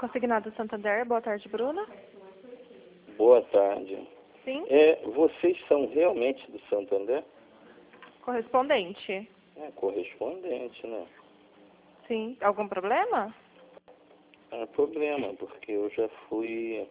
Consignado Santander, boa tarde, Bruna. Boa tarde. Sim, Vocês são realmente do Santander? correspondente. É correspondente, né? Sim, algum problema? É problema, porque eu já fui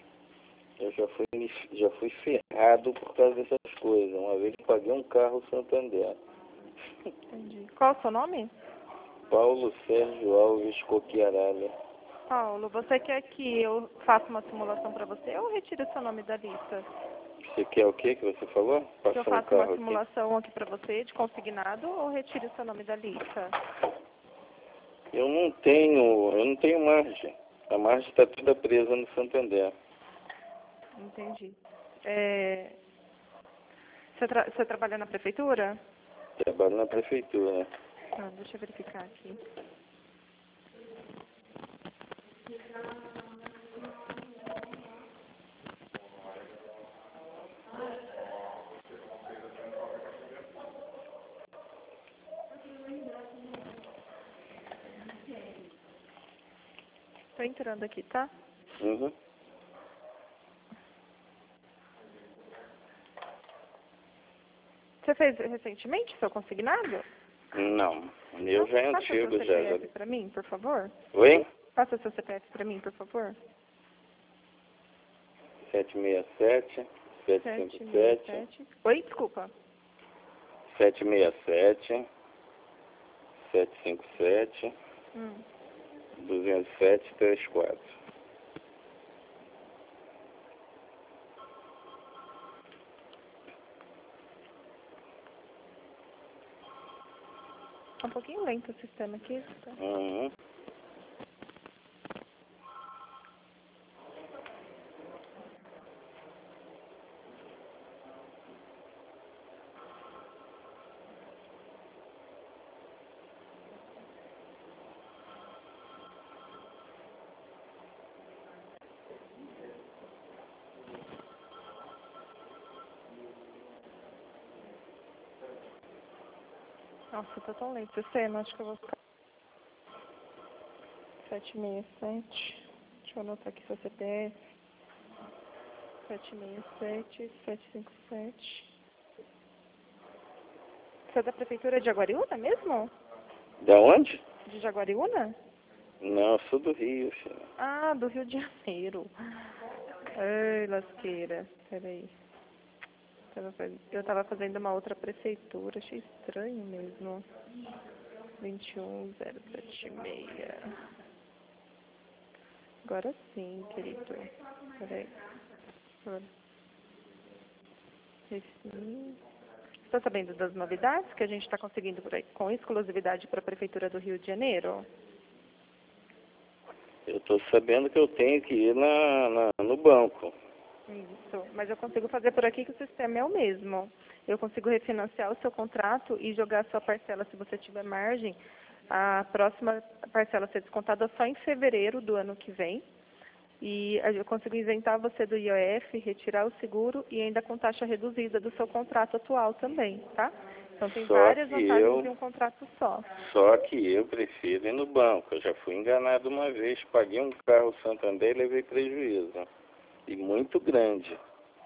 ferrado por causa dessas coisas. Uma vez eu paguei um carro Santander. Entendi. Qual o seu nome? Paulo Sérgio Alves Coquiaralha. Paulo, você quer que eu faça uma simulação para você ou retire o seu nome da lista? Você quer o que você falou? Que eu Passou um faça uma carro aqui. simulação aqui para você de consignado ou retire o seu nome da lista? Eu não tenho margem. A margem está toda presa no Santander. Entendi. Você trabalha na prefeitura? Trabalho na prefeitura. Ah, deixa eu verificar aqui. Tô entrando aqui, tá? Uhum. Você fez recentemente seu consignado? Não, o meu já é Passa seu antigo já. CPF para mim, por favor. Oi? Passa seu CPF para mim, por favor. 767, 757, 767. Oi, desculpa. 767, 757, 207, 34. Tá um pouquinho lento o sistema aqui. Tá? Uhum. Nossa, tá tão lento o sistema. Acho que eu vou ficar 767. Deixa eu anotar aqui seu CPF. 767, 757. Você é da prefeitura de Jaguariúna mesmo? Da onde? De Jaguariúna? Não, eu sou do Rio, filho. Ah, do Rio de Janeiro. Ai, lasqueira. Peraí. Eu tava fazendo uma outra prefeitura. Achei estranho mesmo. 21076. Agora sim, querido. Peraí. Você está sabendo das novidades que a gente está conseguindo por aí, com exclusividade para a Prefeitura do Rio de Janeiro? Eu estou sabendo que eu tenho que ir no banco. Isso, mas eu consigo fazer por aqui que o sistema é o mesmo. Eu consigo refinanciar o seu contrato e jogar a sua parcela, se você tiver margem, a próxima parcela ser descontada só em fevereiro do ano que vem. E eu consigo isentar você do IOF, retirar o seguro e ainda com taxa reduzida do seu contrato atual também, tá? Então tem várias vantagens em um contrato só. Só que eu prefiro ir no banco. Eu já fui enganado uma vez, paguei um carro Santander e levei prejuízo. E muito grande.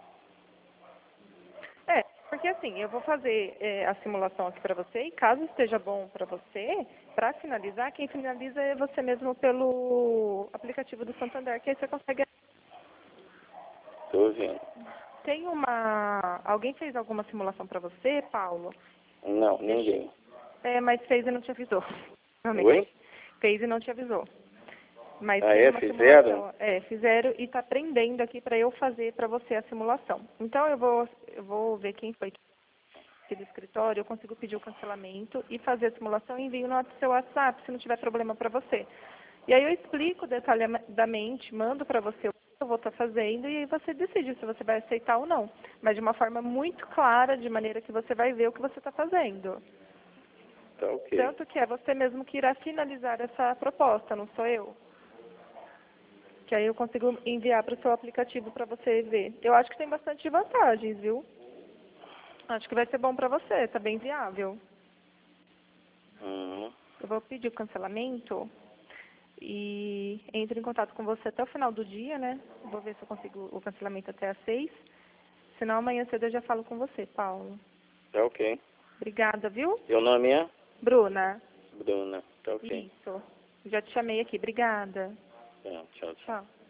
Porque assim, eu vou fazer a simulação aqui para você e caso esteja bom para você, para finalizar, quem finaliza é você mesmo pelo aplicativo do Santander, que aí você consegue... Estou ouvindo. Tem alguém fez alguma simulação para você, Paulo? Não, ninguém. Mas fez e não te avisou. Oi? Fez e não te avisou. Mas Ah, tem uma fizeram? simulação. Fizeram e está prendendo aqui para eu fazer para você a simulação. Então eu vou ver quem foi aqui do escritório, eu consigo pedir o cancelamento e fazer a simulação e envio no seu WhatsApp, se não tiver problema para você. E aí eu explico detalhadamente, mando para você o que eu vou estar fazendo e aí você decide se você vai aceitar ou não. Mas de uma forma muito clara, de maneira que você vai ver o que você está fazendo. Tá ok. Tanto que é você mesmo que irá finalizar essa proposta, não sou eu. Que aí eu consigo enviar para o seu aplicativo para você ver. Eu acho que tem bastante vantagens, viu? Acho que vai ser bom para você, tá bem viável. Uhum. Eu vou pedir o cancelamento e entro em contato com você até o final do dia, né? Vou ver se eu consigo o cancelamento até às 6. Senão amanhã cedo eu já falo com você, Paulo. Tá ok. Obrigada, viu? Seu nome é? Bruna. Bruna. Tá ok. Isso. Já te chamei aqui. Obrigada. Tá, tchau, tchau. Tchau.